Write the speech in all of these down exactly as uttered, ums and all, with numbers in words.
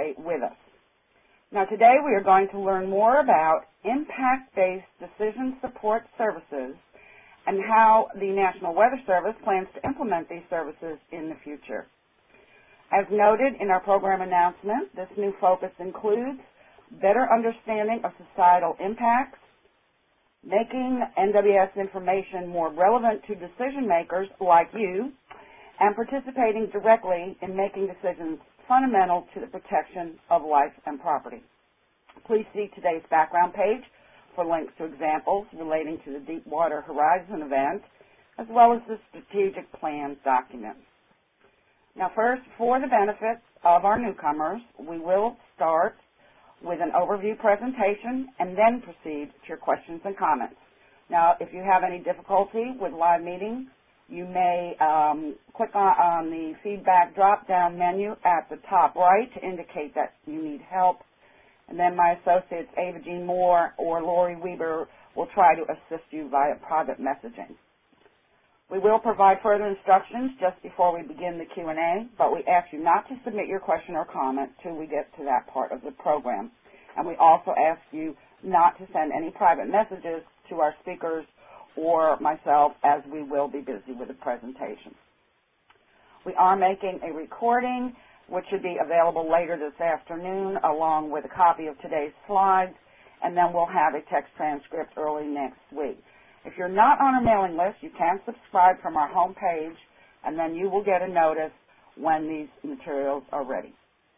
stay with us. Now today we are going to learn more about impact-based decision support services and how the National Weather Service plans to implement these services in the future. As noted in our program announcement, this new focus includes better understanding of societal impacts, making N W S information more relevant to decision makers like you, and participating directly in making decisions fundamental to the protection of life and property. Please see today's background page for links to examples relating to the Deepwater Horizon event, as well as the strategic plan document. Now first, for the benefit of our newcomers, we will start with an overview presentation and then proceed to your questions and comments. Now, if you have any difficulty with live meetings, you may um, click on, on the feedback drop-down menu at the top right to indicate that you need help. And then my associates, Ava Jean Moore or Lori Weber, will try to assist you via private messaging. We will provide further instructions just before we begin the Q and A, but we ask you not to submit your question or comment till we get to that part of the program. And we also ask you not to send any private messages to our speakers or myself, as we will be busy with the presentation. We are making a recording, which should be available later this afternoon, along with a copy of today's slides, and then we'll have a text transcript early next week. If you're not on our mailing list, you can subscribe from our home page, and then you will get a notice when these materials are ready.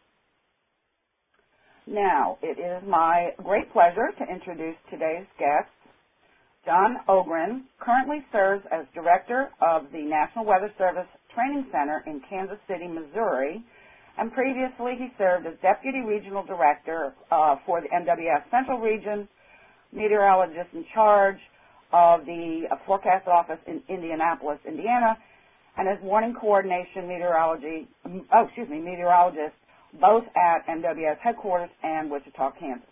Now, it is my great pleasure to introduce today's guest. John Ogren currently serves as Director of the National Weather Service Training Center in Kansas City, Missouri, and previously he served as Deputy Regional Director uh, for the N W S Central Region, meteorologist in charge of the uh, Forecast Office in Indianapolis, Indiana, and as Warning Coordination Meteorology, oh, excuse me, meteorologist, both at N W S headquarters and Wichita, Kansas.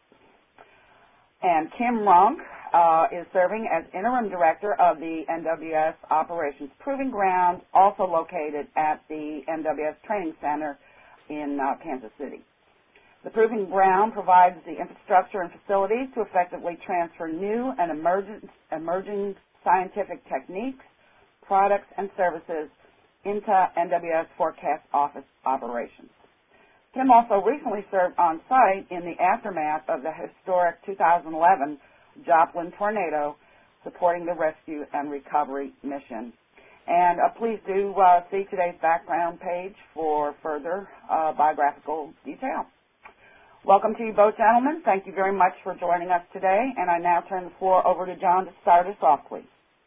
And Kim Runk uh, is serving as Interim Director of the N W S Operations Proving Ground, also located at the N W S Training Center in uh, Kansas City. The Proving Ground provides the infrastructure and facilities to effectively transfer new and emergent, emerging scientific techniques, products, and services into N W S Forecast Office operations. Kim also recently served on site in the aftermath of the historic two thousand eleven Joplin tornado, supporting the rescue and recovery mission. And uh, please do uh, see today's background page for further uh, biographical detail. Welcome to you both, gentlemen. Thank you very much for joining us today. And I now turn the floor over to John to start us off, please.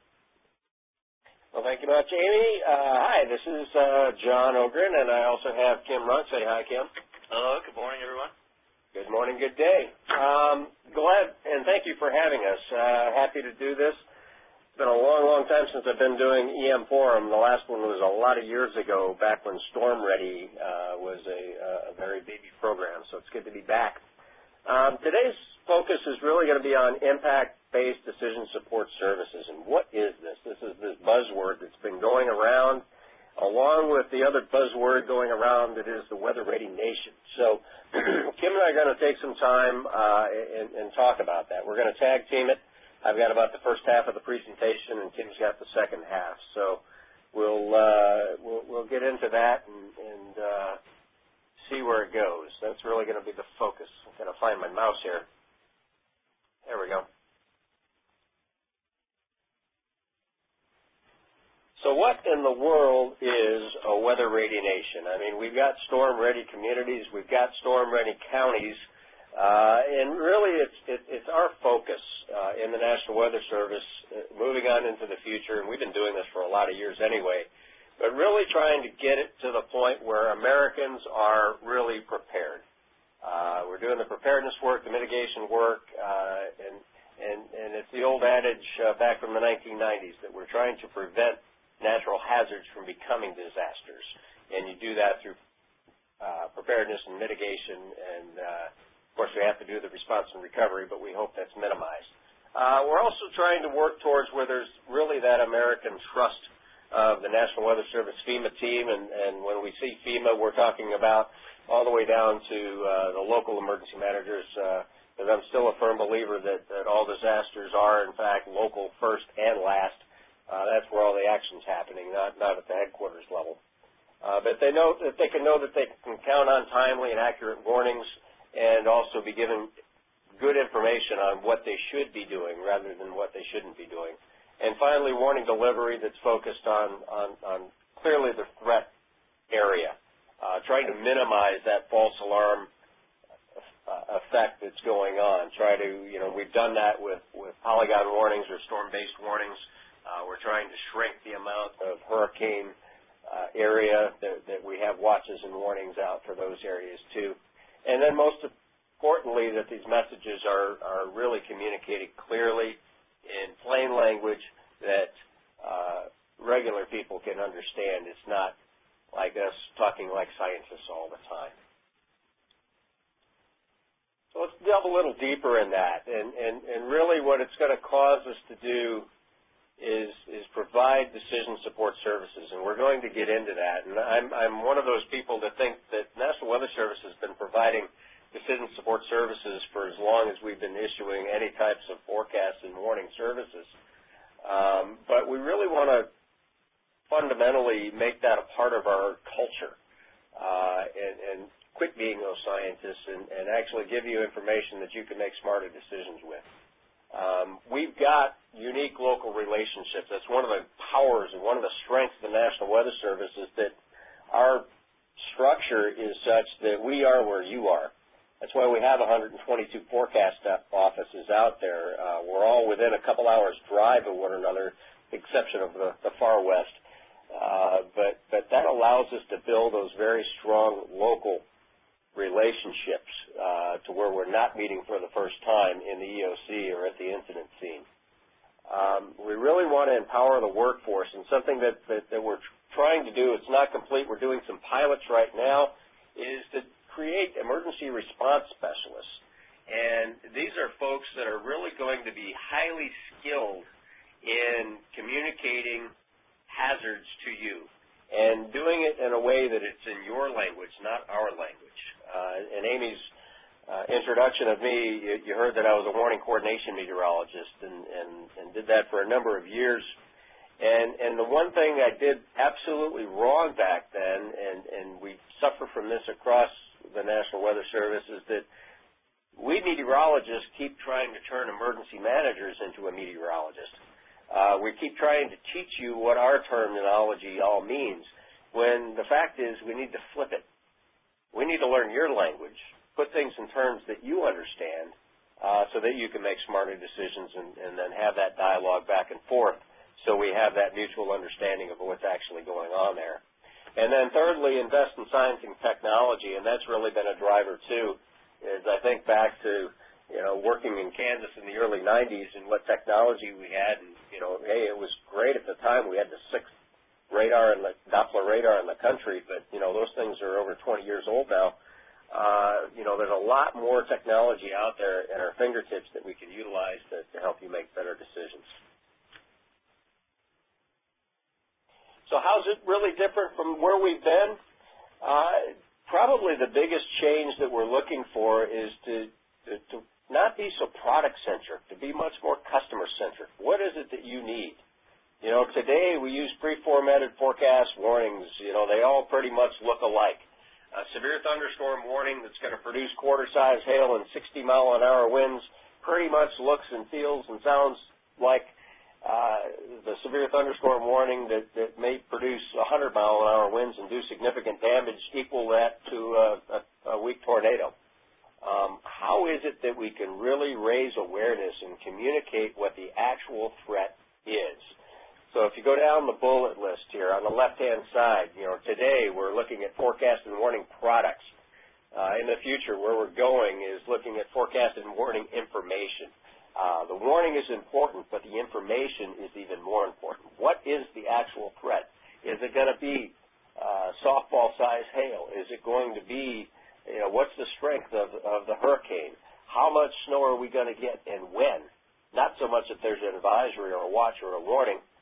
Well, thank you much, Amy. Uh, hi, this is uh, John Ogren, and I also have Kim Runk. Say hi, Kim. Hello. Good morning, everyone. Good morning. Good day. Um, glad and thank you for having us. Uh, happy to do this. It's been a long, long time since I've been doing E M Forum. The last one was a lot of years ago, back when Storm Ready uh, was a, a very baby program, so it's good to be back. Um, today's focus is really going to be on impact-based decision support services. And what is this? This is this buzzword that's been going around, along with the other buzzword going around that is the Weather Ready Nation. So Kim and I are going to take some time uh, and, and talk about that. We're going to tag team it. I've got about the first half of the presentation, and Kim's got the second half. So we'll uh, we'll, we'll get into that and, and uh, see where it goes. That's really going to be the focus. I'm going to find my mouse here. There we go. So what in the world is a weather-ready nation? I mean, we've got storm-ready communities. We've got storm-ready counties. Uh, and really, it's, it, it's our focus uh, in the National Weather Service uh, moving on into the future, and we've been doing this for a lot of years anyway, but really trying to get it to the point where Americans are really prepared. Uh, we're doing the preparedness work, the mitigation work, uh, and, and, and it's the old adage uh, back from the nineteen nineties that we're trying to prevent natural hazards from becoming disasters. And you do that through uh, preparedness and mitigation, and uh, of course we have to do the response and recovery, but we hope that's minimized. Uh, we're also trying to work towards where there's really that American trust of the National Weather Service FEMA team, and, and when we see FEMA, we're talking about all the way down to uh, the local emergency managers, because uh, I'm still a firm believer that, that all disasters are, in fact, local first and last. Uh, that's where all the action's happening, not, not at the headquarters level. Uh, but they know that they can know that they can count on timely and accurate warnings and also be given good information on what they should be doing rather than what they shouldn't be doing. And finally, warning delivery that's focused on, on, on clearly the threat area, uh, trying to minimize that false alarm uh, effect that's going on. Try to, you know, we've done that with, with polygon warnings or storm-based warnings. Uh, we're trying to shrink the amount of hurricane uh, area that, that we have watches and warnings out for those areas too. And then most importantly, that these messages are, are really communicated clearly in plain language that uh, regular people can understand. It's not like us talking like scientists all the time. So let's delve a little deeper in that. And, and, and really what it's going to cause us to do is, is provide decision support services. And we're going to get into that. And I'm, I'm one of those people that think that National Weather Service has been providing decision support services for as long as we've been issuing any types of forecast and warning services. Um, but we really want to fundamentally make that a part of our culture uh, and, and quit being those scientists and, and actually give you information that you can make smarter decisions with. Um, we've got unique local relationships. That's one of the powers and one of the strengths of the National Weather Service is that our structure is such that we are where you are. That's why we have one hundred twenty-two forecast offices out there. Uh, we're all within a couple hours drive of one another, with the exception of the, the far west. Uh, but, but that allows us to build those very strong local relationships uh, to where we're not meeting for the first time in the E O C or at the incident scene. Um, we really want to empower the workforce, and something that, that, that we're trying to do, it's not complete, we're doing some pilots right now, is to create emergency response specialists. And these are folks that are really going to be highly skilled in communicating hazards to you and doing it in a way that it's in your language, not our language. Uh, in Amy's uh, introduction of me, you, you heard that I was a warning coordination meteorologist and, and, and did that for a number of years. And, and the one thing I did absolutely wrong back then, and, and we suffer from this across the National Weather Service, is that we meteorologists keep trying to turn emergency managers into a meteorologist. Uh, we keep trying to teach you what our terminology all means, when the fact is we need to flip it. We need to learn your language, put things in terms that you understand uh, so that you can make smarter decisions and, and then have that dialogue back and forth so we have that mutual understanding of what's actually going on there. And then thirdly, invest in science and technology, and that's really been a driver too. As I think back to, you know, working in Kansas in the early nineties and what technology we had, and, you know, hey, it was great at the time. We had the sixth radar and the Doppler radar in the country, but, you know, those things are over twenty years old now. Uh, you know, there's a lot more technology out there at our fingertips that we can utilize to, to help you make better decisions. So how's it really different from where we've been? Uh, probably the biggest change that we're looking for is to, to, to not be so product-centric, to be much more customer-centric. What is it that you need? You know, today we use pre-formatted forecast warnings. You know, they all pretty much look alike. A severe thunderstorm warning that's going to produce quarter-size hail and sixty mile an hour winds pretty much looks and feels and sounds like Uh, the severe thunderstorm warning that, that may produce one hundred mile an hour winds and do significant damage, equal that to a, a, a weak tornado. Um, how is it that we can really raise awareness and communicate what the actual threat is? So if you go down the bullet list here on the left-hand side, you know, today we're looking at forecast and warning products. Uh, in the future, where we're going is looking at forecast and warning information. Uh, the warning is important, but the information is even more important. What is the actual threat? Is it going to be uh, softball-sized hail? Is it going to be, you know, what's the strength of, of the hurricane? How much snow are we going to get and when? Not so much that there's an advisory or a watch or a warning.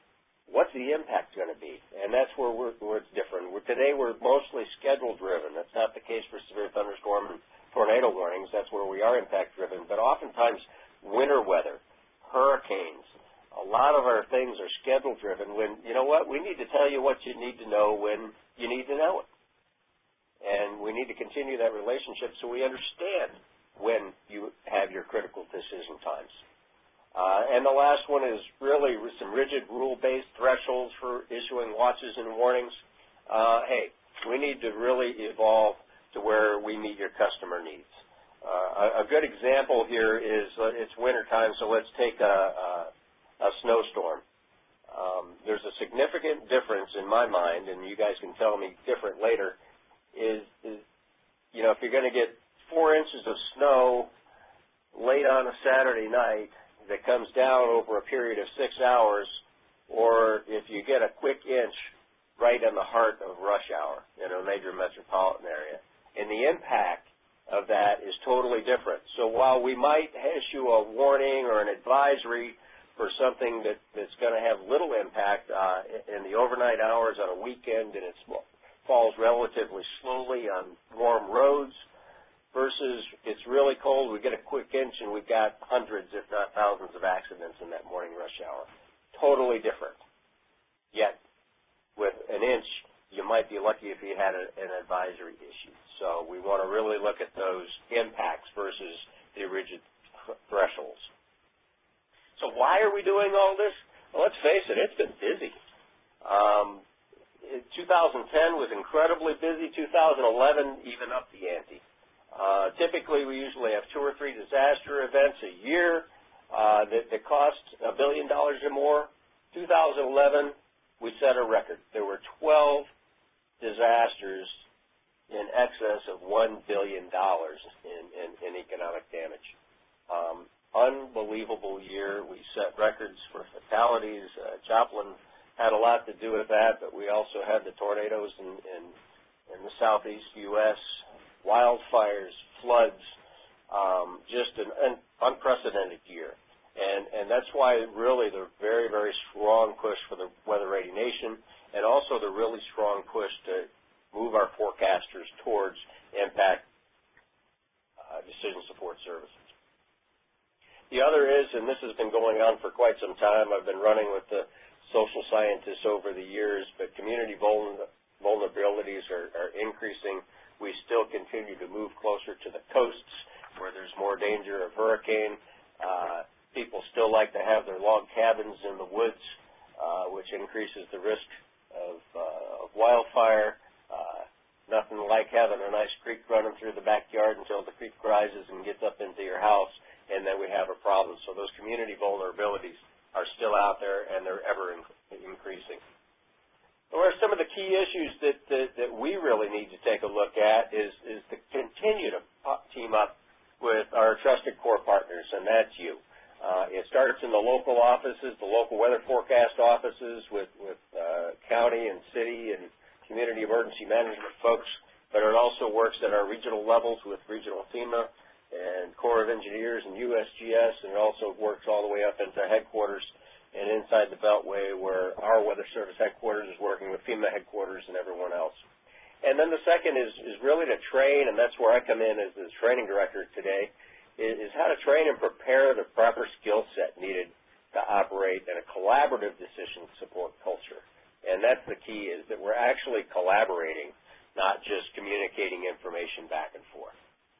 what's the impact going to be? And that's where, we're, where it's different. We're, today we're mostly schedule-driven. That's not the case for severe thunderstorm and tornado warnings. That's where we are impact-driven. But oftentimes, winter weather, hurricanes, a lot of our things are schedule-driven when, you know what, we need to tell you what you need to know when you need to know it. And we need to continue that relationship so we understand when you have your critical decision times. Uh, and the last one is really some rigid rule-based thresholds for issuing watches and warnings. Uh, hey, we need to really evolve to where we meet your customer needs. Uh, a, a good example here is uh, it's wintertime, so let's take a, a, a snowstorm. Um, there's a significant difference in my mind, and you guys can tell me different later, is, is you know, if you're going to get four inches of snow late on a Saturday night that comes down over a period of six hours, or if you get a quick inch right in the heart of rush hour in a major metropolitan area. And the impact of that is totally different. So while we might issue a warning or an advisory for something that, that's going to have little impact uh, in the overnight hours on a weekend and it falls relatively slowly on warm roads, versus it's really cold, we get a quick inch, and we've got hundreds, if not thousands, of accidents in that morning rush hour. Totally different. Yet, with an inch, you might be lucky if you had a, an advisory issue. So we want to really look at those impacts versus the rigid thresholds. So why are we doing all this? Well, let's face it, it's been busy. Um, two thousand ten was incredibly busy. two thousand eleven even upped the ante. Uh, typically, we usually have two or three disaster events a year uh, that, that cost a billion dollars or more. two thousand eleven, we set a record. There were twelve disasters in excess of one billion dollars in, in, in economic damage. Um, unbelievable year. We set records for fatalities. Uh, Joplin had a lot to do with that, but we also had the tornadoes in, in, in the southeast U S, wildfires, floods, um, just an, an unprecedented year. And, and that's why really the very, very strong push for the Weather Ready Nation, and also the really strong push to move our forecasters towards impact uh, decision support services. The other is, and this has been going on for quite some time, I've been running with the social scientists over the years, but community vulner- vulnerabilities are, are increasing. We still continue to move closer to the coasts where there's more danger of hurricane. Uh, people still like to have their log cabins in the woods, uh, which increases the risk of, uh, of wildfire. Uh, nothing like having a nice creek running through the backyard until the creek rises and gets up into your house, and then we have a problem. So those community vulnerabilities are still out there, and they're ever in- increasing. What are some of the key issues that, that, that we really need to take a look at is, is to continue to team up with our trusted core partners, and that's you. Uh, it starts in the local offices, the local weather forecast offices with, with uh, county and city and community emergency management folks, but it also works at our regional levels with regional FEMA and Corps of Engineers and U S G S, and it also works all the way up into headquarters and inside the Beltway where our Weather Service headquarters is working with FEMA headquarters and everyone else. And then the second is, is really to train, and that's where I come in as the training director today, is, is how to train and prepare the proper skill set needed to operate in a collaborative decision support culture. And that's the key, is that we're actually collaborating, not just communicating information back and forth.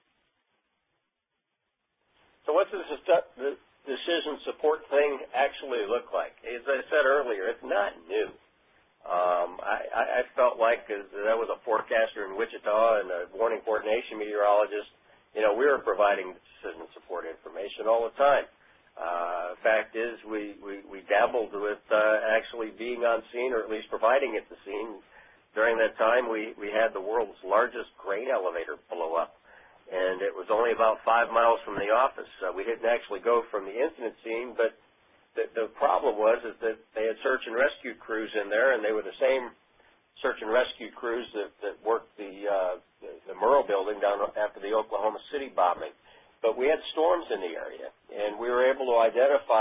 So what's this, the decision support thing actually look like? As I said earlier, it's not new. Um, I, I felt like, as I was a forecaster in Wichita and a warning coordination meteorologist, you know, we were providing decision support information all the time. Uh, fact is, we, we, we dabbled with uh, actually being on scene, or at least providing at the scene. During that time, we, we had the world's largest grain elevator blow up, and it was only about five miles from the office. Uh, we didn't actually go from the incident scene, but the, the problem was is that they had search and rescue crews in there, and they were the same search and rescue crews that, that worked the, uh, the, the Murrah building down after the Oklahoma City bombing. But we had storms in the area, and we were able to identify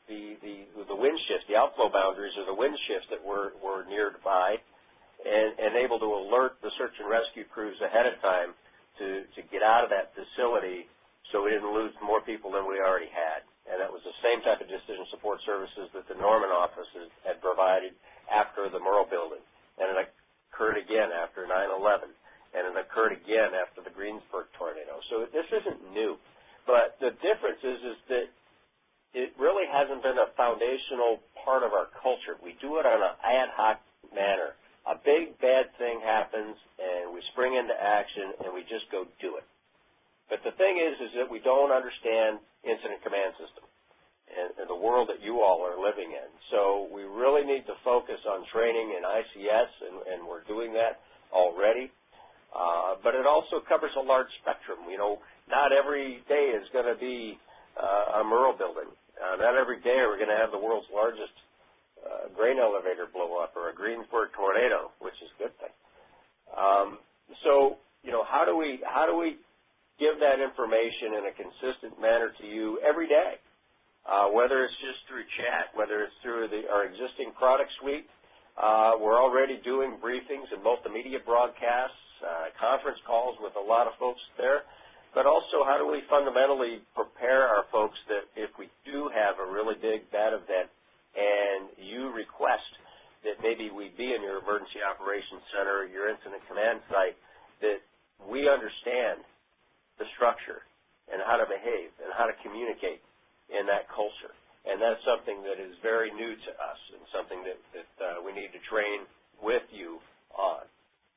the, the, the wind shifts, the outflow boundaries or the wind shifts that were, were nearby, and, and able to alert the search and rescue crews ahead of time to, to get out of that facility so we didn't lose more people than we already had. And that was the same type of decision support services that the Norman offices had provided after the Murrah building. And it occurred again after nine eleven. And it occurred again after the Greensburg tornado. So this isn't new. But the difference is, is that it really hasn't been a foundational part of our culture. We do it on an ad hoc manner. A big bad thing happens, and we spring into action, and we just go do it. But the thing is, is that we don't understand incident command system and, and the world that you all are living in. So we really need to focus on training in I C S, and, and we're doing that already. Uh, but it also covers a large spectrum. You know, not every day is going to be uh, a Murrah building. Uh, not every day are we going to have the world's largest uh, grain elevator blow up or a Greensburg tornado, which is a good thing. Um, so, you know, how do we how do we give that information in a consistent manner to you every day, uh, whether it's just through chat, whether it's through the, our existing product suite. Uh, we're already doing briefings and multimedia broadcasts, uh, conference calls with a lot of folks there, but also how do we fundamentally prepare our folks that if we do have a really big bad event and you request that maybe we be in your emergency operations center or your incident command site, that we understand the structure and how to behave and how to communicate in that culture. And that's something that is very new to us and something that, that uh, we need to train with you on.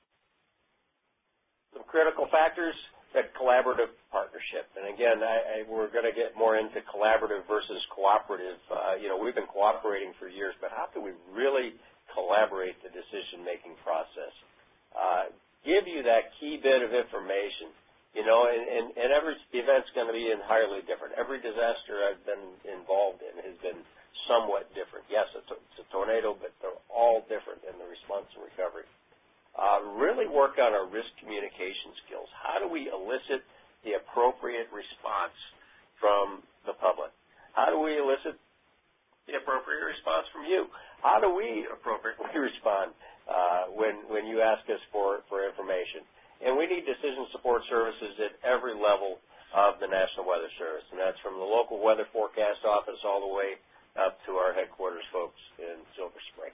Some critical factors, that collaborative partnership. And again, I, I, we're going to get more into collaborative versus cooperative. Uh, you know, we've been cooperating for years, but how can we really collaborate the decision-making process? Uh, give you that key bit of information. You know, and, and, and every event's going to be entirely different. Every disaster I've been involved in has been somewhat different. Yes, it's a, it's a tornado, but they're all different in the response and recovery. Uh, really work on our risk communication skills. How do we elicit the appropriate response from the public? How do we elicit the appropriate response from you? How do we appropriately respond uh, when, when you ask us for, for information? And we need decision support services at every level of the National Weather Service, and that's from the local weather forecast office all the way up to our headquarters folks in Silver Spring.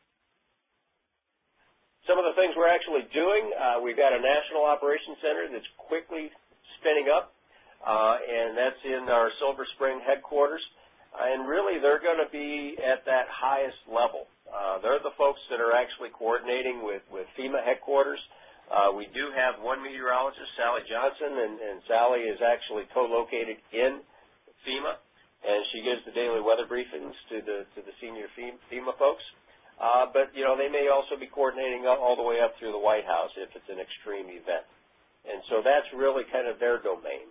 Some of the things we're actually doing, uh, we've got a National Operations Center that's quickly spinning up, uh, and that's in our Silver Spring headquarters. Uh, and really, they're going to be at that highest level. Uh, they're the folks that are actually coordinating with, with FEMA headquarters. Uh, we do have one meteorologist, Sally Johnson, and, and Sally is actually co-located in FEMA, and she gives the daily weather briefings to the to the senior FEMA folks. Uh, but, you know, they may also be coordinating all the way up through the White House if it's an extreme event. And so that's really kind of their domain.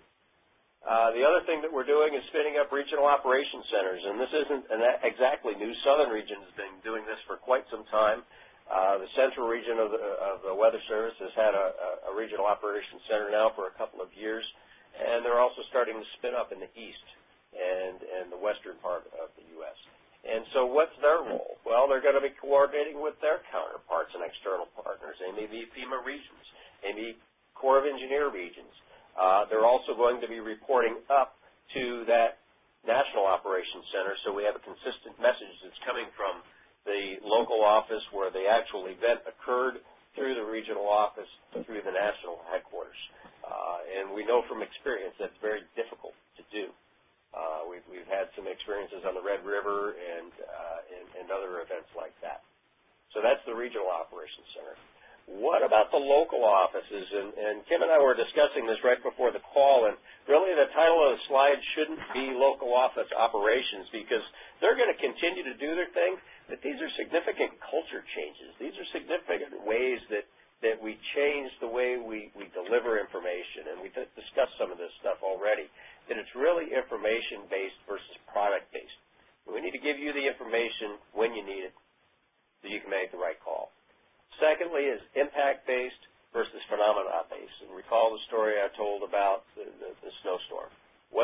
Uh, the other thing that we're doing is spinning up regional operations centers, and this isn't an exactly new. Southern region has been doing this for quite some time. Uh, the central region of the, of the Weather Service has had a, a regional operations center now for a couple of years, and they're also starting to spin up in the east and, and the western part of the U S And so what's their role? Well, they're going to be coordinating with their counterparts and external partners. They may be FEMA regions. They may be Corps of Engineer regions. Uh, they're also going to be reporting up to that National Operations Center, so we have a consistent message that's coming from the local office where the actual event occurred through the regional office, through the national headquarters. Uh, and we know from experience that's very difficult to do. Uh, we've, we've had some experiences on the Red River and, uh, and, and other events like that. So that's the Regional Operations Center. What about the local offices? And, and Kim and I were discussing this right before the call, and really the title of the slide shouldn't be local office operations because they're going to continue to do their thing, but these are significant culture changes. These are significant ways that, that we change the way we, we deliver information, and we discussed some of this stuff already, that it's really information-based versus product-based. We need to give you the information when you need it so you can make the right call. Secondly is impact-based versus phenomena-based. And recall the story I told about the, the, the snowstorm. What's the difference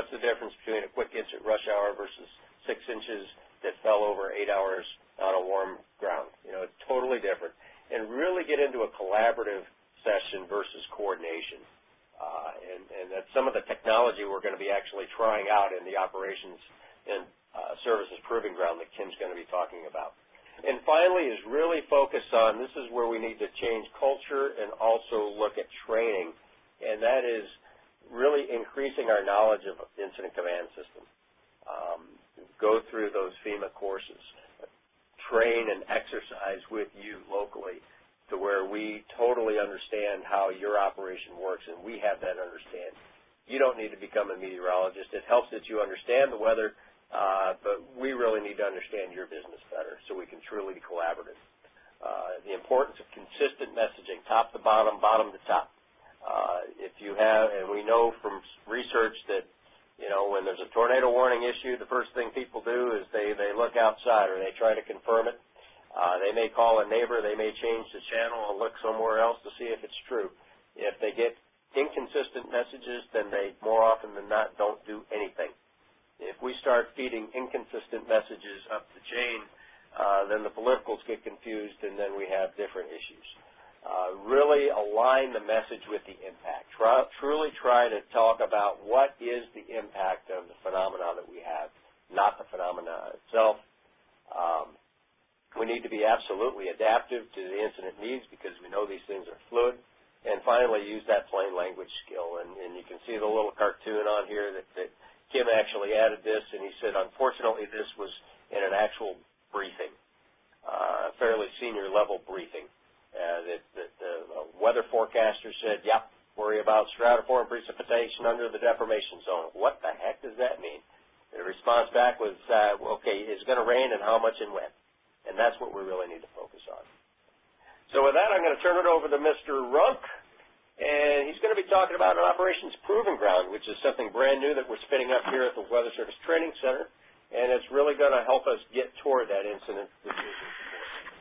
difference between a quick insert rush hour versus six inches that fell over eight hours on a warm ground. You know, it's totally different. And really get into a collaborative session versus coordination. Uh, and, and that's some of the technology we're going to be actually trying out in the operations and uh, services proving ground that Kim's going to be talking about. And finally is really focus on, this is where we need to change culture and also look at training, and that is really increasing our knowledge of incident command system. Um, go through those FEMA courses, train and exercise with you locally to where we totally understand how your operation works, and we have that understanding. You don't need to become a meteorologist. It helps that you understand the weather, uh, but we really need to understand your business better so we can truly be collaborative. Uh, the importance of consistent messaging, top to bottom, bottom to top. Uh, if you have, and we know from research that, you know, when there's a tornado warning issue, the first thing people do is they, they look outside or they try to confirm it. Uh, they may call a neighbor. They may change the channel and look somewhere else to see if it's true. If they get inconsistent messages, then they more often than not don't do anything. If we start feeding inconsistent messages up the chain, uh, then the politicals get confused and then we have different issues. Uh, really align the message with the impact. Try, truly try to talk about what is the impact of the phenomena that we have, not the phenomena itself. Um, we need to be absolutely adaptive to the incident needs because we know these things are fluid. And finally, use that plain language skill. And, and you can see the little cartoon on here that, that Kim actually added this, and he said, unfortunately, this was in an actual briefing, uh, a fairly senior level briefing. Uh, that, that the weather forecaster said, yep, worry about stratiform precipitation under the deformation zone. What the heck does that mean? The response back was, uh, okay, it's going to rain and how much and when? And that's what we really need to focus on. So with that, I'm going to turn it over to Mister Runk, and he's going to be talking about an operations proving ground, which is something brand new that we're spinning up here at the Weather Service Training Center, and it's really going to help us get toward that incident decision support.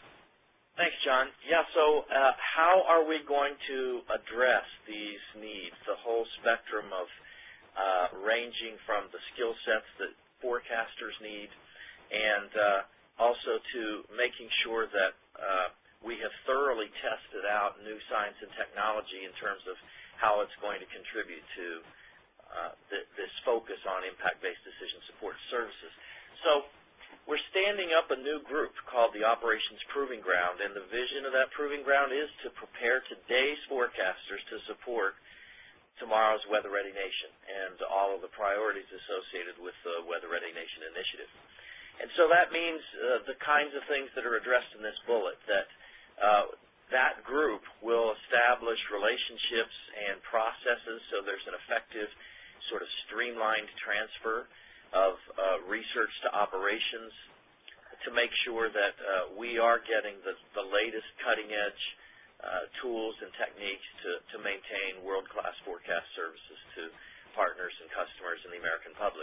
Thanks, John. Yeah, so uh, how are we going to address these needs, the whole spectrum of uh, ranging from the skill sets that forecasters need and uh, also to making sure that uh, we have thoroughly tested out new science and technology in terms of how it's going to contribute to uh, th this focus on impact-based decision support services. So we're standing up a new group called the Operations Proving Ground, and the vision of that proving ground is to prepare today's forecasters to support tomorrow's Weather Ready Nation and all of the priorities associated with the Weather Ready Nation initiative. And so that means uh, the kinds of things that are addressed in this bullet, that uh, that group will establish relationships and processes so there's an effective sort of streamlined transfer of uh, research to operations to make sure that uh, we are getting the, the latest cutting-edge uh, tools and techniques to, to maintain world-class forecast services to partners and customers in the American public.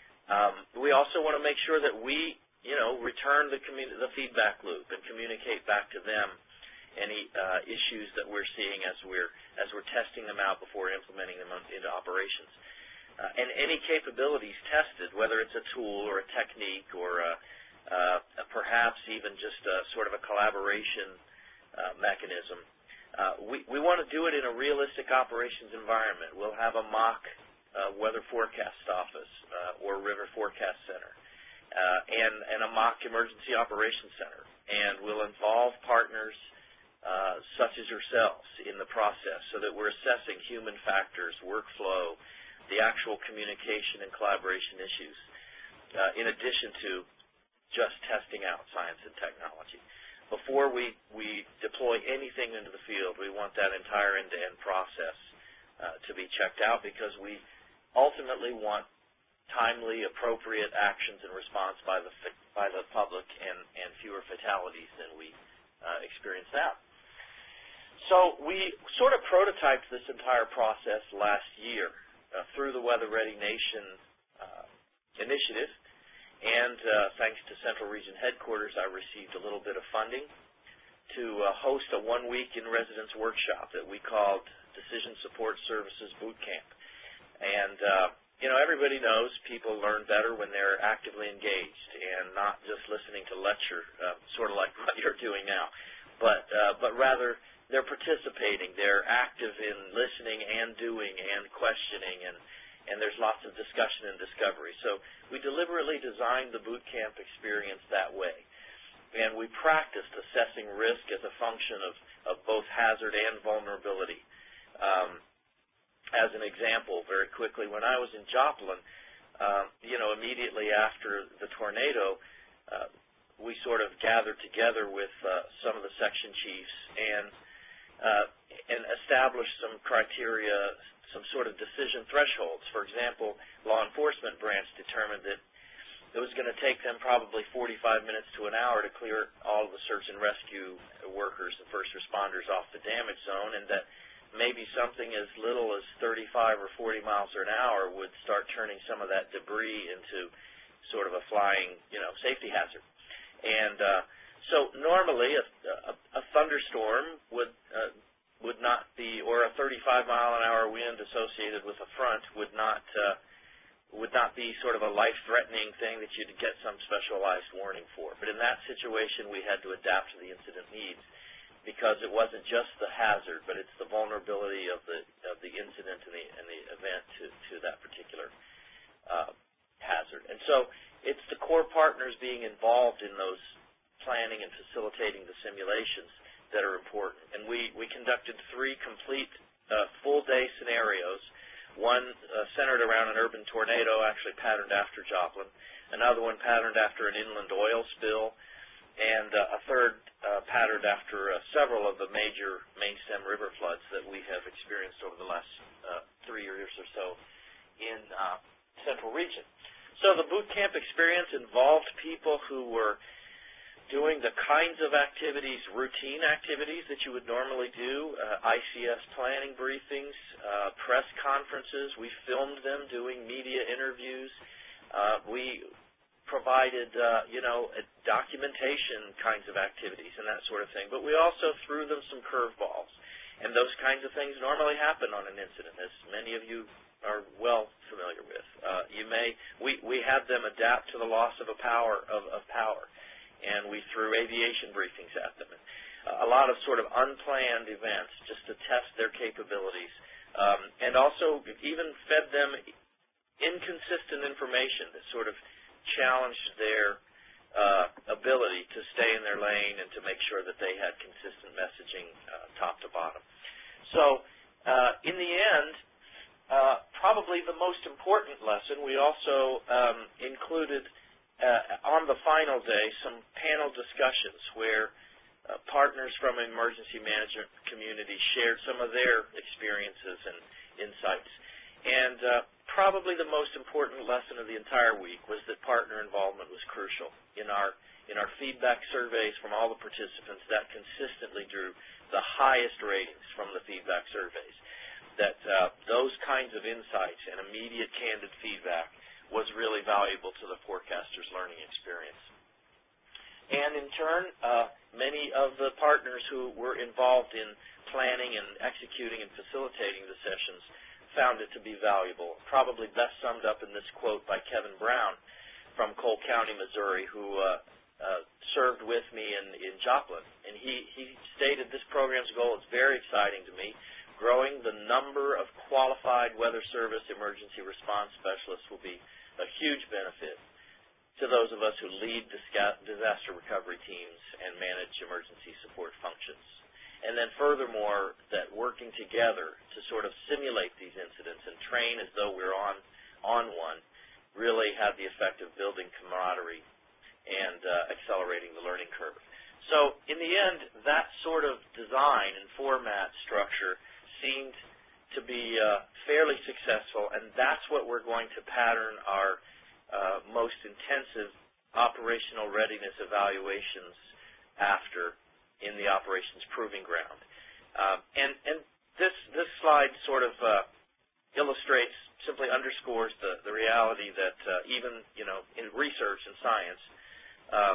Um, we also want to make sure that we, you know, return the, the feedback loop and communicate back to them any uh, issues that we're seeing as we're as we're testing them out before implementing them into operations. Uh, and any capabilities tested, whether it's a tool or a technique or a, uh, perhaps even just a sort of a collaboration uh, mechanism, uh, we, we want to do it in a realistic operations environment. We'll have a mock uh, weather forecast office uh, or river forecast center uh, and, and a mock emergency operations center. And we'll involve partners uh, such as yourselves in the process so that we're assessing human factors, workflow, the actual communication and collaboration issues, uh, in addition to just testing out science and technology. Before we, we deploy anything into the field, we want that entire end-to-end process uh, to be checked out because we ultimately want timely, appropriate actions and response by the, by the public and, and fewer fatalities than we uh, experience now. So we sort of prototyped this entire process last year Uh, through the Weather Ready Nation uh, initiative, and uh, thanks to Central Region Headquarters, I received a little bit of funding to uh, host a one-week in-residence workshop that we called Decision Support Services Boot Camp. And uh, you know, everybody knows people learn better when they're actively engaged and not just listening to lecture, uh, sort of like what you're doing now, but uh, but rather they're participating. They're active in listening and doing and questioning, and, and there's lots of discussion and discovery. So we deliberately designed the boot camp experience that way. And we practiced assessing risk as a function of, of both hazard and vulnerability. Um, as an example, very quickly, when I was in Joplin, uh, you know, immediately after the tornado, uh, we sort of gathered together with uh, some of the section chiefs and uh, and established some criteria, some sort of decision thresholds. For example, law enforcement branch determined that it was going to take them probably forty-five minutes to an hour to clear all of the search and rescue workers and first responders off the damage zone, and that maybe something as little as thirty-five or forty miles an hour would start turning some of that debris into sort of a flying, you know, safety hazard. And uh, so normally a, a, a thunderstorm would uh, would not be, or a thirty-five mile an hour wind associated with a front would not uh, would not be sort of a life-threatening thing that you'd get some specialized warning for. But in that situation, we had to adapt to the incident needs because it wasn't just the hazard, but it's the vulnerability of the of the incident and the, and the event to, to that particular uh, hazard. And so it's the core partners being involved in those planning and facilitating the simulations that are important. And we, we conducted three complete uh, full-day scenarios. One uh, centered around an urban tornado, actually patterned after Joplin. Another one patterned after an inland oil spill. And uh, a third uh, patterned after uh, several of the major main stem river floods that we have experienced over the last uh, three years or so in uh, Central Region. So the boot camp experience involved people who were doing the kinds of activities, routine activities that you would normally do, uh, I C S planning briefings, uh, press conferences. We filmed them doing media interviews. Uh, we provided, uh, you know, documentation kinds of activities and that sort of thing. But we also threw them some curveballs. And those kinds of things normally happen on an incident, as many of you are well familiar with. Uh, you may, we, we had them adapt to the loss of a power, of, of power. And we threw aviation briefings at them. Uh, a lot of sort of unplanned events just to test their capabilities. Um, and also even fed them inconsistent information that sort of challenged their uh, ability to stay in their lane and to make sure that they had consistent messaging uh, top to bottom. So uh, in the end, uh, probably the most important lesson, we also um, included Uh, on the final day, some panel discussions where uh, partners from the emergency management community shared some of their experiences and insights. And uh, probably the most important lesson of the entire week was that partner involvement was crucial. In our in our feedback surveys from all the participants, that consistently drew the highest ratings from the feedback surveys. That uh, those kinds of insights and immediate candid feedback was really valuable to the forecaster's learning experience. And in turn, uh, many of the partners who were involved in planning and executing and facilitating the sessions found it to be valuable. Probably best summed up in this quote by Kevin Brown from Cole County, Missouri, who uh, uh, served with me in, in Joplin. And he, he stated this program's goal is very exciting to me. Growing the number of qualified weather service emergency response specialists will be a huge benefit to those of us who lead disaster recovery teams and manage emergency support functions. And then furthermore, that working together to sort of simulate these incidents and train as though we're on, on one really had the effect of building camaraderie and uh, accelerating the learning curve. So in the end, that sort of design and format structure seemed to be uh, fairly successful, and that's what we're going to pattern our uh, most intensive operational readiness evaluations after in the operations proving ground. Uh, and and this this slide sort of uh, illustrates, simply underscores the, the reality that uh, even you know in research and science um,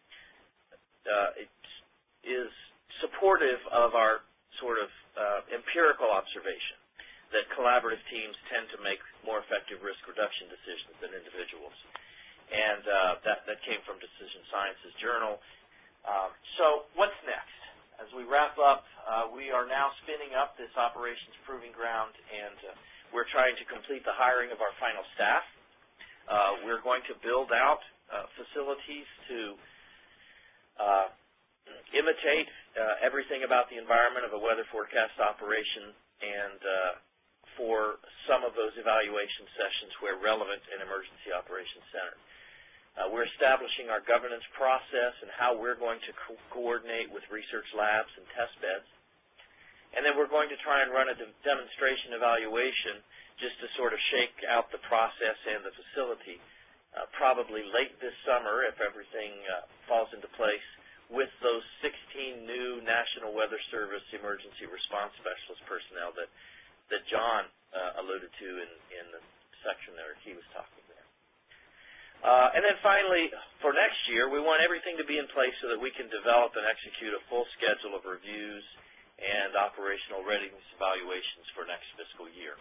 uh, it is supportive of our sort of uh, empirical observation. that collaborative teams tend to make more effective risk reduction decisions than individuals. And uh, that, that came from Decision Sciences Journal. Um, so what's next? As we wrap up, uh, we are now spinning up this operations proving ground, and uh, we're trying to complete the hiring of our final staff. Uh, we're going to build out uh, facilities to uh, imitate uh, everything about the environment of a weather forecast operation, and uh, for some of those evaluation sessions where relevant in Emergency Operations Center. Uh, we're establishing our governance process and how we're going to co coordinate with research labs and test beds. And then we're going to try and run a de demonstration evaluation just to sort of shake out the process and the facility, uh, probably late this summer if everything uh, falls into place, with those sixteen new National Weather Service Emergency Response Specialist personnel that, that John uh, alluded to in, in the section there he was talking about. Uh, and then finally, for next year, we want everything to be in place so that we can develop and execute a full schedule of reviews and operational readiness evaluations for next fiscal year.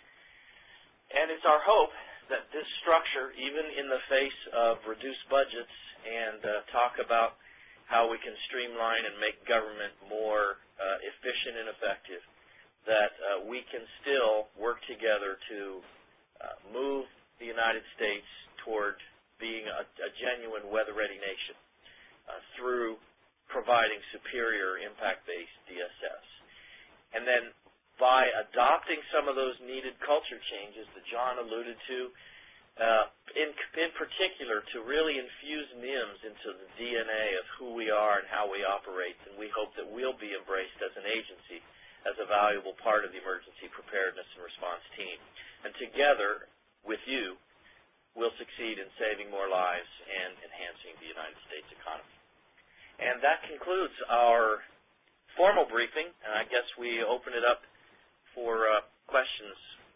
And it's our hope that this structure, even in the face of reduced budgets and uh, talk about how we can streamline and make government more uh, efficient and effective, that uh, we can still work together to uh, move the United States toward being a, a genuine weather-ready nation uh, through providing superior impact-based D S S. And then by adopting some of those needed culture changes that John alluded to, uh, in, in particular to really infuse N I M S into the D N A of who we are and how we operate, and we hope that we'll be embraced as an agency as a valuable part of the emergency preparedness and response team. And together with you, we'll succeed in saving more lives and enhancing the United States economy. And that concludes our formal briefing, and I guess we open it up for uh, questions.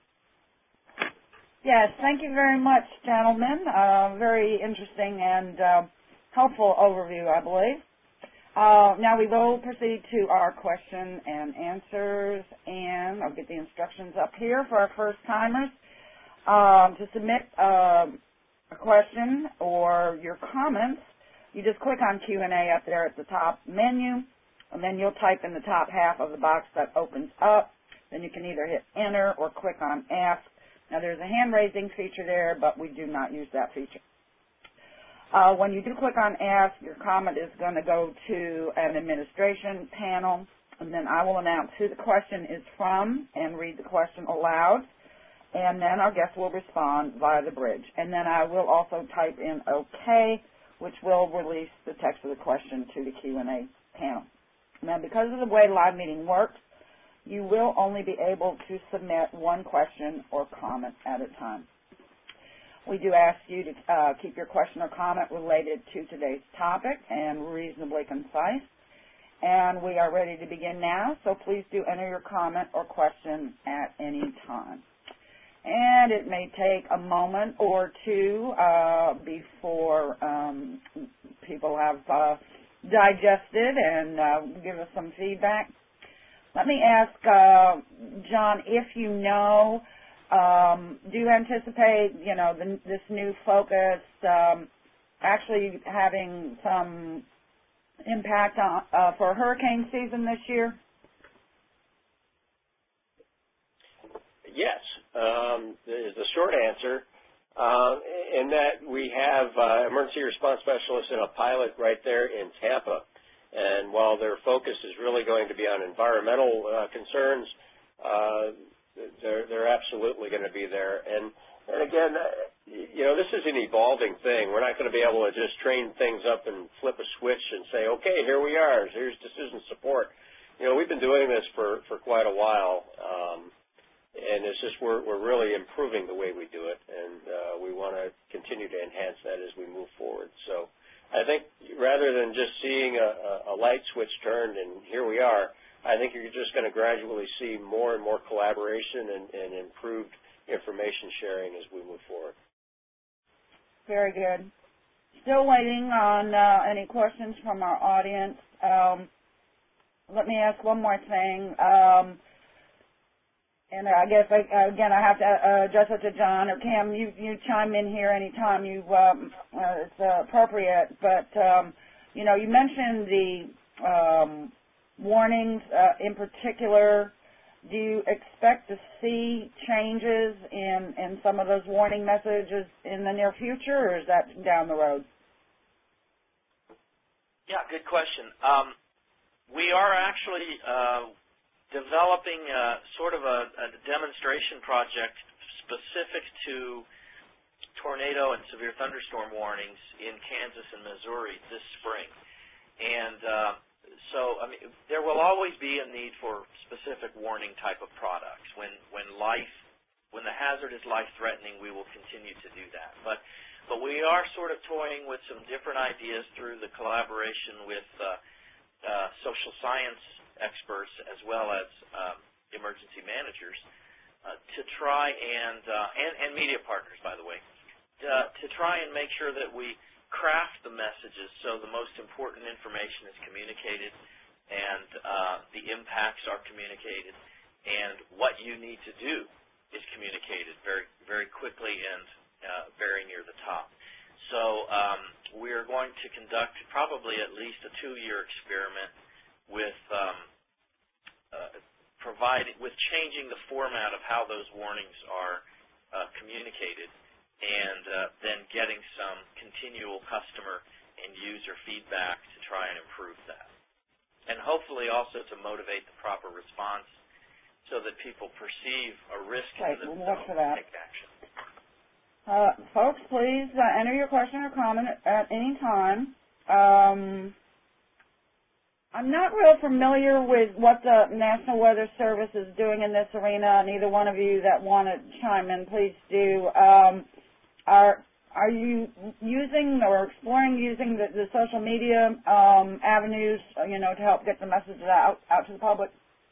Yes, thank you very much, gentlemen. Uh, very interesting and uh, helpful overview, I believe. Uh, now we will proceed to our question and answers, and I'll get the instructions up here for our first-timers. Um, to submit uh, a question or your comments, you just click on Q and A up there at the top menu, and then you'll type in the top half of the box that opens up. Then you can either hit Enter or click on Ask. Now, there's a hand-raising feature there, but we do not use that feature. Uh, when you do click on Ask, your comment is going to go to an administration panel, and then I will announce who the question is from and read the question aloud. And then our guest will respond via the bridge. And then I will also type in OK, which will release the text of the question to the Q and A panel. Now, because of the way live meeting works, you will only be able to submit one question or comment at a time. We do ask you to uh, keep your question or comment related to today's topic and reasonably concise. And we are ready to begin now, so please do enter your comment or question at any time. And it may take a moment or two uh, before um, people have uh, digested and uh, give us some feedback. Let me ask, uh, John, if you know, um, do you anticipate, you know, the, this new focus um, actually having some impact on, uh, for hurricane season this year? Yes, um, is the short answer, uh, in that we have uh, emergency response specialists in a pilot right there in Tampa. And while their focus is really going to be on environmental uh, concerns, uh, they're, they're absolutely going to be there. And, and again, uh, you know, this is an evolving thing. We're not going to be able to just train things up and flip a switch and say, okay, here we are, here's decision support. You know, we've been doing this for, for quite a while. Um, And it's just we're, we're really improving the way we do it, and uh, we want to continue to enhance that as we move forward. So I think rather than just seeing a, a light switch turned and here we are, I think you're just going to gradually see more and more collaboration and, and improved information sharing as we move forward. Very good. Still waiting on uh, any questions from our audience. Um, let me ask one more thing. Um, and I guess, I, again, I have to uh, address it to John or Kim. You, you chime in here anytime you, um, uh, it's uh, appropriate. But, um, you know, you mentioned the um, warnings uh, in particular. Do you expect to see changes in, in some of those warning messages in the near future, or is that down the road? Yeah, good question. Um, we are actually uh, developing a, sort of a, a demonstration project specific to tornado and severe thunderstorm warnings in Kansas and Missouri this spring. And uh, so, I mean, there will always be a need for specific warning type of products. When when life, when the hazard is life-threatening, we will continue to do that. But but we are sort of toying with some different ideas through the collaboration with uh, uh, social science experts as well as um, emergency managers uh, to try and, uh, and and media partners, by the way, to, to try and make sure that we craft the messages so the most important information is communicated and uh, the impacts are communicated and what you need to do is communicated very, very quickly and uh, very near the top. So um, we're going to conduct probably at least a two-year experiment with um, uh, providing, with changing the format of how those warnings are uh, communicated, and uh, then getting some continual customer and user feedback to try and improve that. And hopefully also to motivate the proper response so that people perceive a risk right, to we'll themselves for that. and take action. Uh, folks, please uh, enter your question or comment at any time. Um, I'm not real familiar with what the National Weather Service is doing in this arena, and either one of you that want to chime in, please do. Um, Are are you using or exploring using the, the social media um, avenues, you know, to help get the messages out out to the public?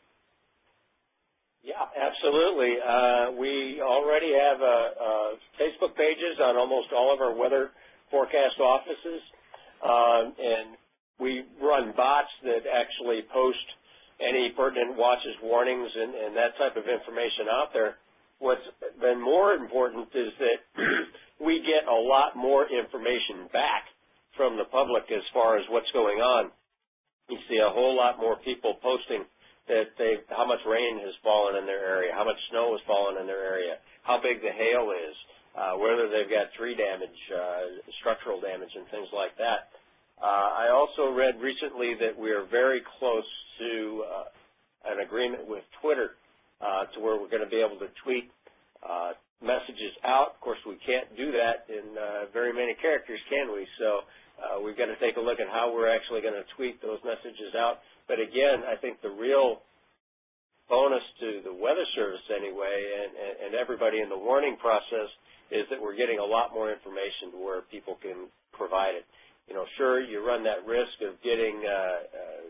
Yeah, absolutely. Uh, we already have uh, uh, Facebook pages on almost all of our weather forecast offices, um, and we run bots that actually post any pertinent watches, warnings, and, and that type of information out there. What's been more important is that we get a lot more information back from the public as far as what's going on. You see a whole lot more people posting that they, how much rain has fallen in their area, how much snow has fallen in their area, how big the hail is, uh, whether they've got tree damage, uh, structural damage, and things like that. Uh, I also read recently that we are very close to uh, an agreement with Twitter Uh, to where we're going to be able to tweet uh, messages out. Of course, we can't do that in uh, very many characters, can we? So uh, we've got to take a look at how we're actually going to tweet those messages out. But again, I think the real bonus to the Weather Service anyway, and, and, and everybody in the warning process, is that we're getting a lot more information to where people can provide it. You know, sure, you run that risk of getting, uh, uh,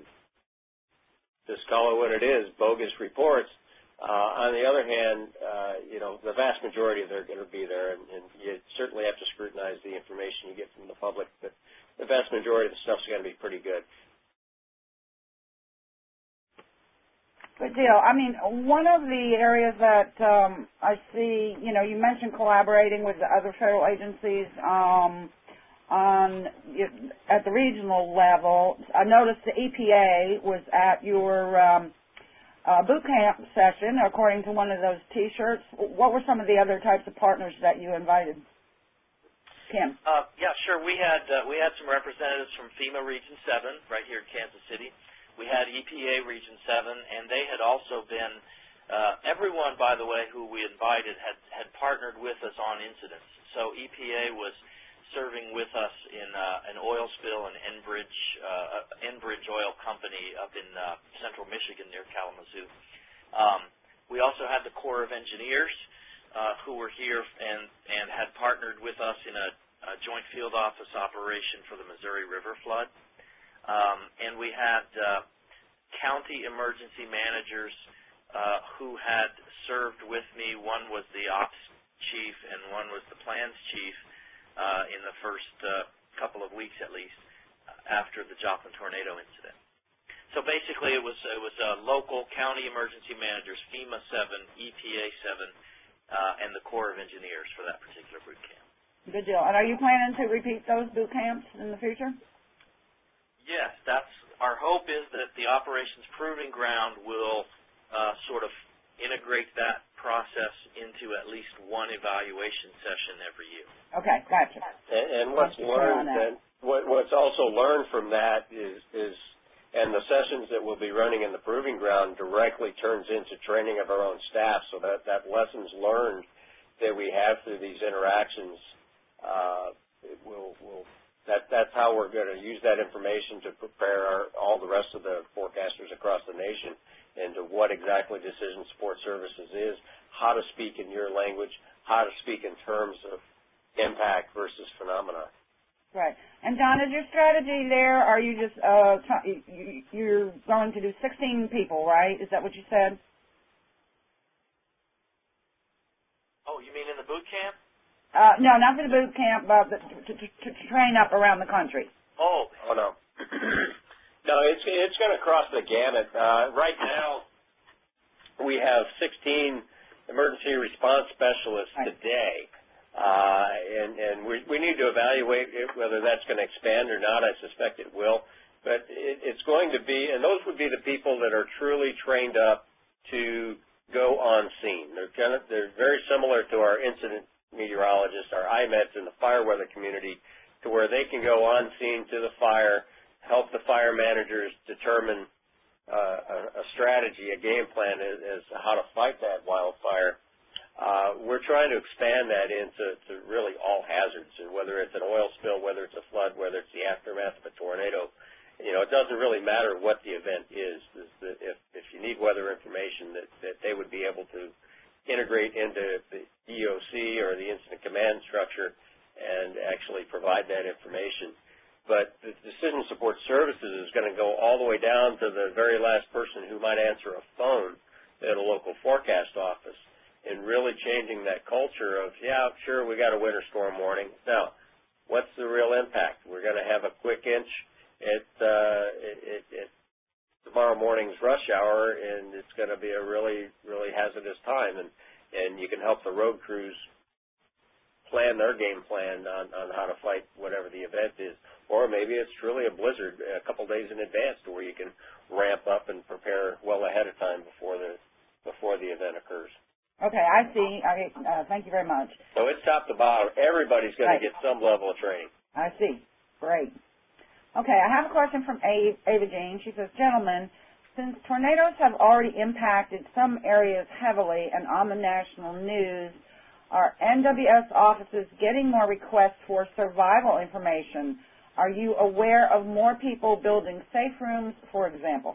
just call it what it is, bogus reports. Uh, on the other hand, uh, you know, the vast majority of them are going to be there, and, and you certainly have to scrutinize the information you get from the public, but the vast majority of the stuff is going to be pretty good. Good deal. I mean, one of the areas that um, I see, you know, you mentioned collaborating with the other federal agencies um, on at the regional level. I noticed the E P A was at your um, Uh, boot camp session, according to one of those T-shirts. What were some of the other types of partners that you invited? Kim. Uh, yeah, sure. We had uh, we had some representatives from FEMA Region seven right here in Kansas City. We had E P A Region seven, and they had also been. Uh, everyone, by the way, who we invited had had partnered with us on incidents. So E P A was serving with us in uh, an oil spill in Enbridge, uh, Enbridge Oil Company up in uh, central Michigan near Kalamazoo. Um, we also had the Corps of Engineers uh, who were here and, and had partnered with us in a, a joint field office operation for the Missouri River flood. Um, and we had uh, county emergency managers uh, who had served with me. One was the ops chief and one was the plans chief. Uh, in the first uh, couple of weeks, at least, after the Joplin tornado incident. So basically, it was it was uh, local county emergency managers, FEMA seven, E P A seven, uh, and the Corps of Engineers for that particular boot camp. Good deal. And are you planning to repeat those boot camps in the future? Yes, that's our hope is that the Operations Proving Ground will uh, sort of integrate that process into at least one evaluation session every year. Okay, gotcha. And, and what's learned, and what, what's also learned from that is, is, and the sessions that we'll be running in the Proving Ground directly turns into training of our own staff, so that, that lessons learned that we have through these interactions, uh, will, will That, that's how we're going to use that information to prepare our, all the rest of the forecasters across the nation into what exactly Decision Support Services is, how to speak in your language, how to speak in terms of impact versus phenomena. Right. And John, is your strategy there, are you just, uh, you're going to do sixteen people, right? Is that what you said? Oh, you mean in the boot camp? Uh, no, not for the boot camp, but to, to, to train up around the country. Oh. Oh, no. No, it's, it's going to cross the gamut. Uh, right now, we have sixteen emergency response specialists right. today, uh, and, and we, we need to evaluate whether that's going to expand or not. I suspect it will. But it, it's going to be, and those would be the people that are truly trained up to go on scene. They're, gonna, they're very similar to our incident meteorologists, our I M E Ds in the fire weather community, to where they can go on scene to the fire, help the fire managers determine uh, a, a strategy, a game plan as, as how to fight that wildfire. Uh, we're trying to expand that into to really all hazards, and whether it's an oil spill, whether it's a flood, whether it's the aftermath of a tornado. You know, it doesn't really matter what the event is. If, if you need weather information, that, that they would be able to integrate into the E O C or the incident command structure and actually provide that information. But the Decision Support Services is going to go all the way down to the very last person who might answer a phone at a local forecast office, and really changing that culture of, yeah, sure, we got a winter storm warning. Now, what's the real impact? We're going to have a quick inch at, uh, at, at tomorrow morning's rush hour, and it's going to be a really, really hazardous time. And, and you can help the road crews plan their game plan on, on how to fight whatever the event is. Or maybe it's truly a blizzard a couple days in advance to where you can ramp up and prepare well ahead of time before the, before the event occurs. Okay, I see. I, uh, thank you very much. So it's top to bottom. Everybody's going right. to get some level of training. I see. Great. Okay, I have a question from Ava Jean. She says, gentlemen, since tornadoes have already impacted some areas heavily and on the national news, are N W S offices getting more requests for survival information? Are you aware of more people building safe rooms, for example?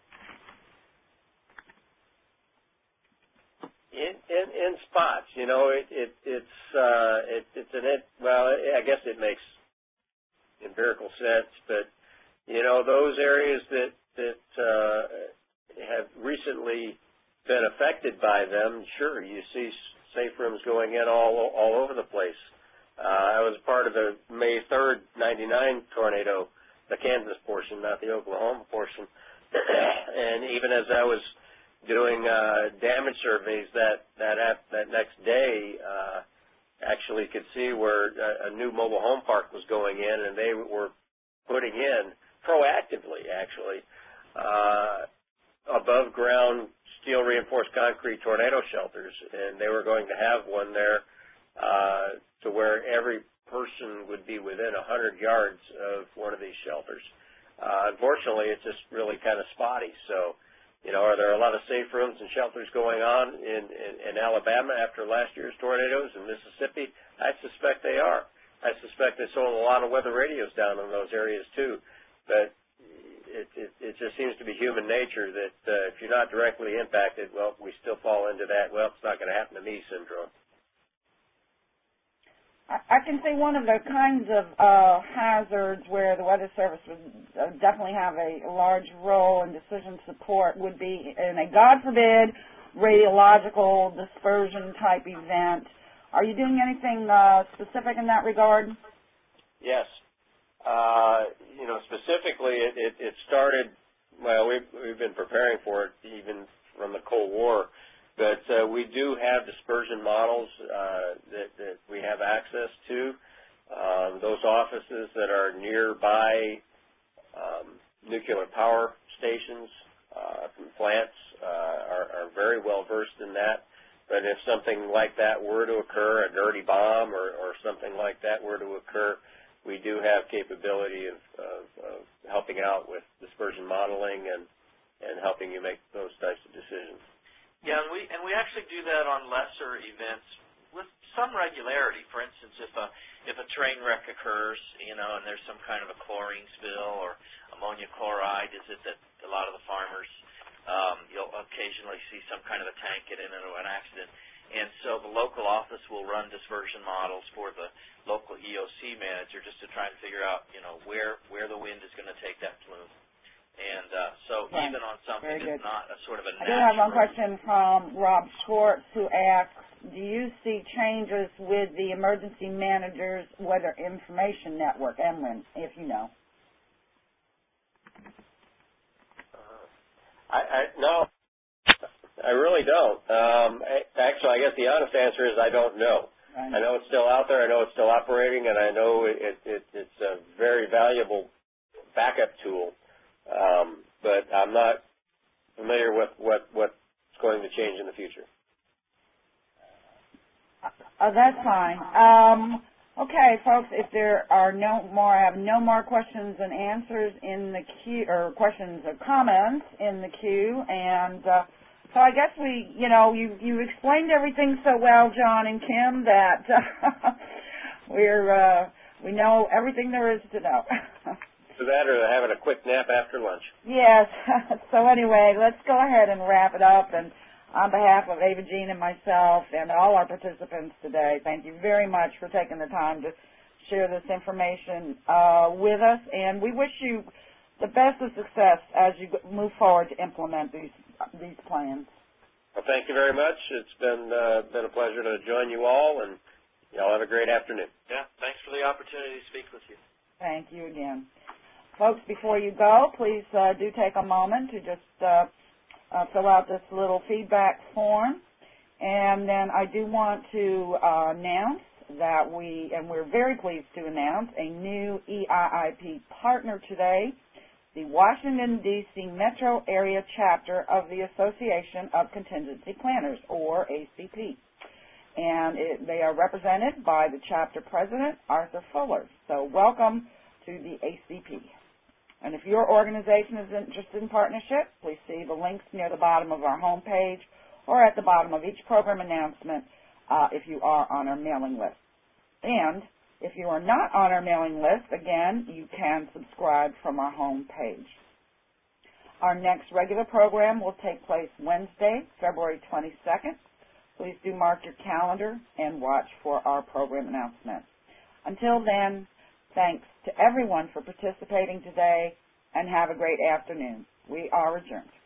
In, in, in spots, you know, it, it, it's uh, it, it's an it. Well, I guess it makes empirical sense, but you know, those areas that that uh, have recently been affected by them, sure, you see safe rooms going in all all over the place. Uh, I was part of the May third, ninety-nine tornado, the Kansas portion, not the Oklahoma portion, and even as I was doing uh, damage surveys that that that next day, uh, actually could see where a, a new mobile home park was going in, and they were putting in proactively, actually, uh, above ground steel reinforced concrete tornado shelters, and they were going to have one there uh, to where every person would be within one hundred yards of one of these shelters. Uh, unfortunately, it's just really kind of spotty. So, you know, are there a lot of safe rooms and shelters going on in, in, in Alabama after last year's tornadoes, in Mississippi? I suspect they are. I suspect they sold a lot of weather radios down in those areas too. But it, it, it just seems to be human nature that uh, if you're not directly impacted, well, we still fall into that, well, it's not going to happen to me syndrome. I can see one of the kinds of uh, hazards where the Weather Service would uh, definitely have a large role in decision support would be in a, God forbid, radiological dispersion type event. Are you doing anything uh, specific in that regard? Yes. Uh, you know, specifically, it, it, it started well, we've, we've been preparing for it even from the Cold War, but uh, we do have dispersion models uh, that, that we have access to. Um, those offices that are nearby um, nuclear power stations uh, from plants uh, are, are very well versed in that. But if something like that were to occur, a dirty bomb or, or something like that were to occur, we do have capability of, of, of helping out with dispersion modeling and, and helping you make those types of decisions. Yeah, and we and we actually do that on lesser events with some regularity. For instance, if a if a train wreck occurs, you know, and there's some kind of a chlorine spill or ammonia chloride, is it that a lot of the farmers Um, you'll occasionally see some kind of a tank get in into an accident. And so the local office will run dispersion models for the local E O C manager just to try and figure out, you know, where, where the wind is going to take that plume. And uh, so right. even on something that's not a sort of a I natural... do have one question from Rob Schwartz, who asks, do you see changes with the emergency manager's weather information network, E M W N, if you know? I, I no, I really don't. Um, I, actually, I guess the honest answer is I don't know. Right. I know it's still out there. I know it's still operating, and I know it, it, it, it's a very valuable backup tool. Um, but I'm not familiar with what, what's going to change in the future. Uh, that's fine. Um, okay, folks, if there are no more, I have no more questions and answers in the queue, or questions or comments in the queue, and uh, so I guess we, you know, you you explained everything so well, John and Kim, that uh, we're uh, we know everything there is to know. So that, or having a quick nap after lunch. Yes. So anyway, let's go ahead and wrap it up. And on behalf of Ava Jean and myself and all our participants today, thank you very much for taking the time to share this information uh, with us. And we wish you the best of success as you move forward to implement these these plans. Well, thank you very much. It's been uh, been a pleasure to join you all, and y'all have a great afternoon. Yeah, thanks for the opportunity to speak with you. Thank you again. Folks, before you go, please uh, do take a moment to just uh, uh, fill out this little feedback form. And then I do want to uh, announce that we, and we're very pleased to announce, a new E I I P partner today, the Washington, D C Metro Area Chapter of the Association of Contingency Planners, or A C P. And it, they are represented by the chapter president, Arthur Fuller. So welcome to the A C P. And if your organization is interested in partnership, please see the links near the bottom of our homepage or at the bottom of each program announcement uh, if you are on our mailing list. And if you are not on our mailing list, again, you can subscribe from our homepage. Our next regular program will take place Wednesday, February twenty-second. Please do mark your calendar and watch for our program announcement. Until then, thanks to everyone for participating today, and have a great afternoon. We are adjourned.